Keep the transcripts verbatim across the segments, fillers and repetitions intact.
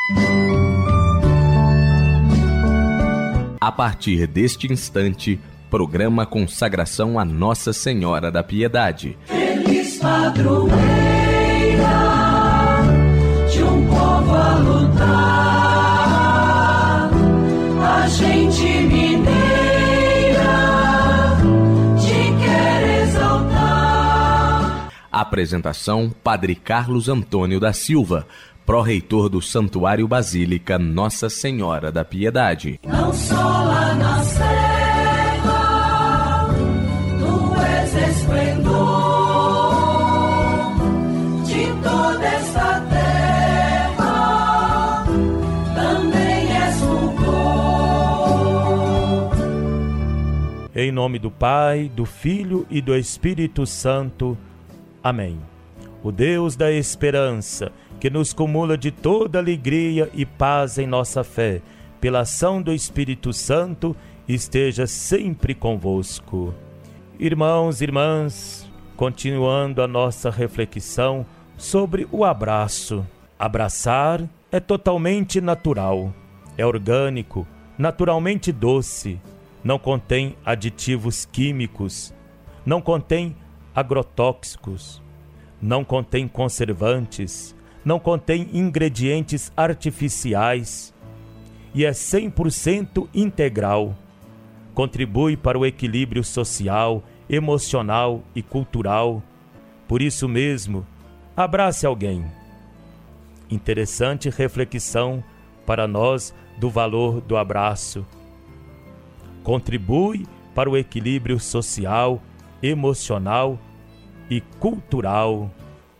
A partir deste instante, programa Consagração a Nossa Senhora da Piedade. Feliz padroeira de um povo a lutar, a gente mineira te quer exaltar. Apresentação: Padre Carlos Antônio da Silva, pró-reitor do Santuário Basílica Nossa Senhora da Piedade. Não só lá na serra, tu és esplendor de toda esta terra, também és fulgor. Em nome do Pai, do Filho e do Espírito Santo. Amém. O Deus da esperança, que nos cumula de toda alegria e paz em nossa fé, pela ação do Espírito Santo, esteja sempre convosco. Irmãos e irmãs, continuando a nossa reflexão sobre o abraço. Abraçar é totalmente natural, é orgânico, naturalmente doce, não contém aditivos químicos, não contém agrotóxicos, não contém conservantes, não contém ingredientes artificiais e é cem por cento integral. Contribui para o equilíbrio social, emocional e cultural. Por isso mesmo, abrace alguém. Interessante reflexão para nós do valor do abraço. Contribui para o equilíbrio social, emocional e cultural.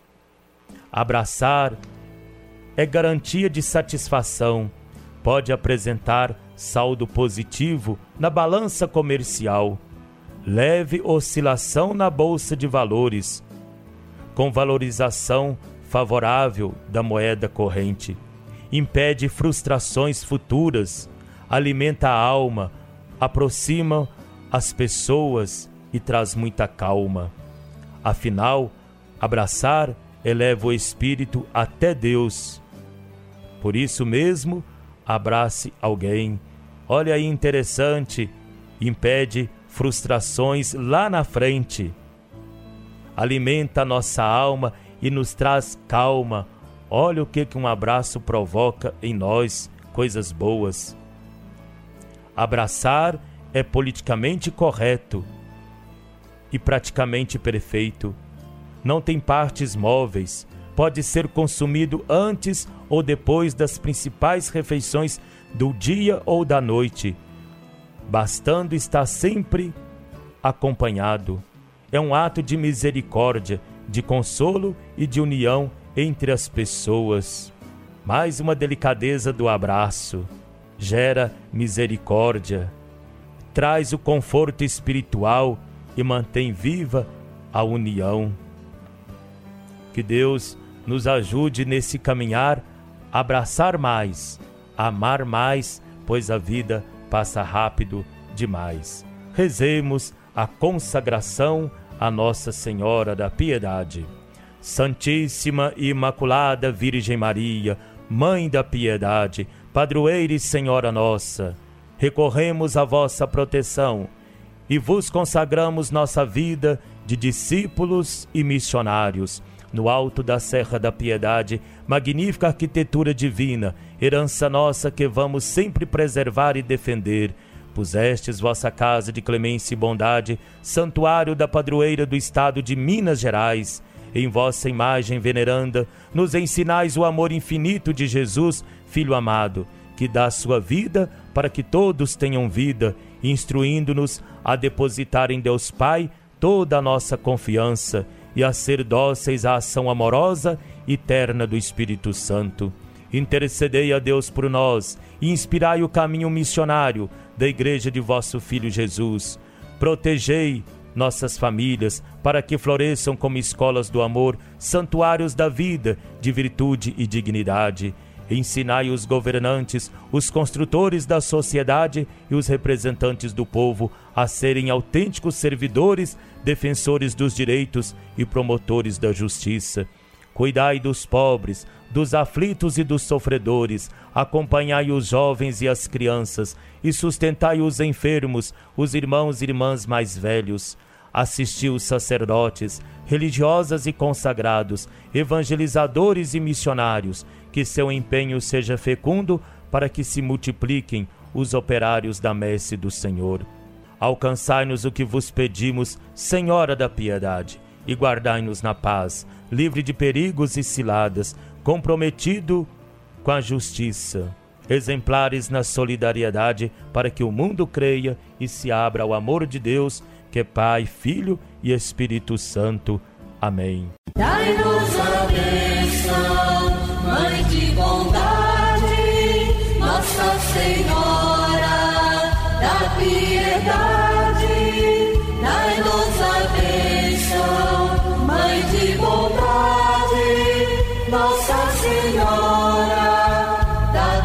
Abraçar é garantia de satisfação, pode apresentar saldo positivo na balança comercial, leve oscilação na bolsa de valores, com valorização favorável da moeda corrente, impede frustrações futuras, alimenta a alma, aproxima as pessoas e traz muita calma. Afinal, abraçar eleva o espírito até Deus. Por isso mesmo, abrace alguém. Olha aí, interessante, impede frustrações lá na frente. Alimenta a nossa alma e nos traz calma. Olha o que que um abraço provoca em nós, coisas boas. Abraçar é politicamente correto e praticamente perfeito. Não tem partes móveis, pode ser consumido antes ou depois das principais refeições do dia ou da noite, bastando estar sempre acompanhado. É um ato de misericórdia, de consolo e de união entre as pessoas. Mais uma delicadeza do abraço. Gera misericórdia, traz o conforto espiritual e mantém viva a união. Que Deus nos ajude nesse caminhar, a abraçar mais, a amar mais, pois a vida passa rápido demais. Rezemos a consagração a Nossa Senhora da Piedade. Santíssima e Imaculada Virgem Maria, Mãe da Piedade, Padroeira e Senhora nossa, recorremos à vossa proteção e vos consagramos nossa vida de discípulos e missionários. No alto da Serra da Piedade, magnífica arquitetura divina, herança nossa que vamos sempre preservar e defender. Pusestes vossa casa de clemência e bondade, santuário da padroeira do estado de Minas Gerais. Em vossa imagem veneranda, nos ensinais o amor infinito de Jesus, Filho amado, que dá sua vida para que todos tenham vida, instruindo-nos a depositar em Deus Pai toda a nossa confiança e a ser dóceis à ação amorosa e terna do Espírito Santo. Intercedei a Deus por nós e inspirai o caminho missionário da Igreja de vosso Filho Jesus. Protegei nossas famílias para que floresçam como escolas do amor, santuários da vida, de virtude e dignidade. Ensinai os governantes, os construtores da sociedade e os representantes do povo a serem autênticos servidores, defensores dos direitos e promotores da justiça. Cuidai dos pobres, dos aflitos e dos sofredores, acompanhai os jovens e as crianças, e sustentai os enfermos, os irmãos e irmãs mais velhos. Assisti os sacerdotes, religiosas e consagrados, evangelizadores e missionários, que seu empenho seja fecundo para que se multipliquem os operários da messe do Senhor. Alcançai-nos o que vos pedimos, Senhora da piedade, e guardai-nos na paz, livre de perigos e ciladas, comprometido com a justiça, exemplares na solidariedade, para que o mundo creia e se abra ao amor de Deus, que é Pai, Filho e Espírito Santo. Amém. Dai-nos a bênção, Mãe de bondade, Nossa Senhora da piedade. Dai-nos a bênção, Mãe de bondade, Nossa Senhora da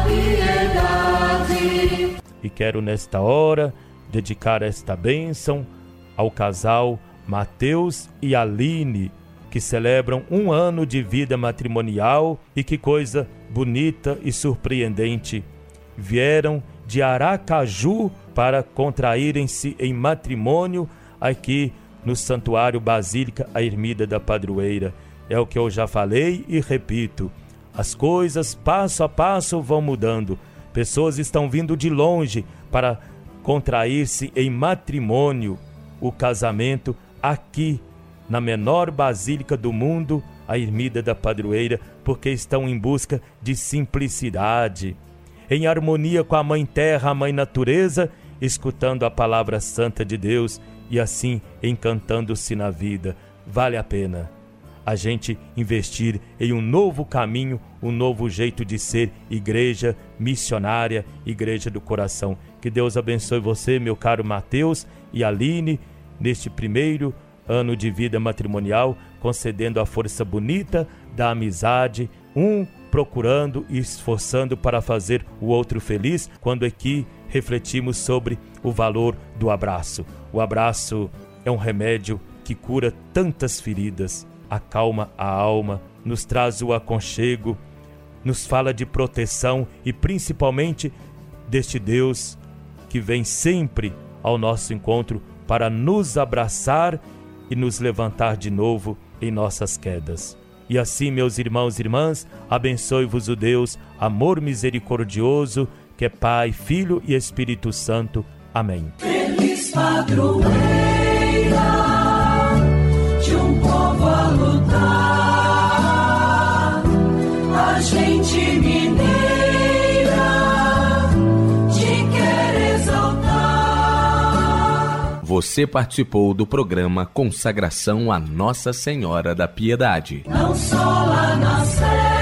piedade. E quero nesta hora dedicar esta bênção ao casal Mateus e Aline, que celebram um ano de vida matrimonial, e que coisa bonita e surpreendente. Vieram de Aracaju para contraírem-se em matrimônio aqui no Santuário Basílica a Ermida da Padroeira. É o que eu já falei e repito. As coisas passo a passo vão mudando. Pessoas estão vindo de longe para contrair-se em matrimônio, o casamento aqui na menor basílica do mundo, a Ermida da Padroeira, porque estão em busca de simplicidade, em harmonia com a Mãe Terra, a Mãe Natureza, escutando a palavra santa de Deus e assim encantando-se na vida. Vale a pena a gente investir em um novo caminho, um novo jeito de ser igreja missionária, igreja do coração. Que Deus abençoe você, meu caro Mateus e Aline, neste primeiro ano de vida matrimonial, concedendo a força bonita da amizade, um procurando e esforçando para fazer o outro feliz, quando aqui refletimos sobre o valor do abraço. O abraço é um remédio que cura tantas feridas, acalma a alma, nos traz o aconchego, nos fala de proteção e principalmente deste Deus que vem sempre ao nosso encontro para nos abraçar e nos levantar de novo em nossas quedas. E assim, meus irmãos e irmãs, abençoe-vos o Deus, amor misericordioso, que é Pai, Filho e Espírito Santo. Amém. Feliz padroeira de um povo a lutar, a gente mineira te quer exaltar. Você participou do programa Consagração a Nossa Senhora da Piedade. Não só lá na Sé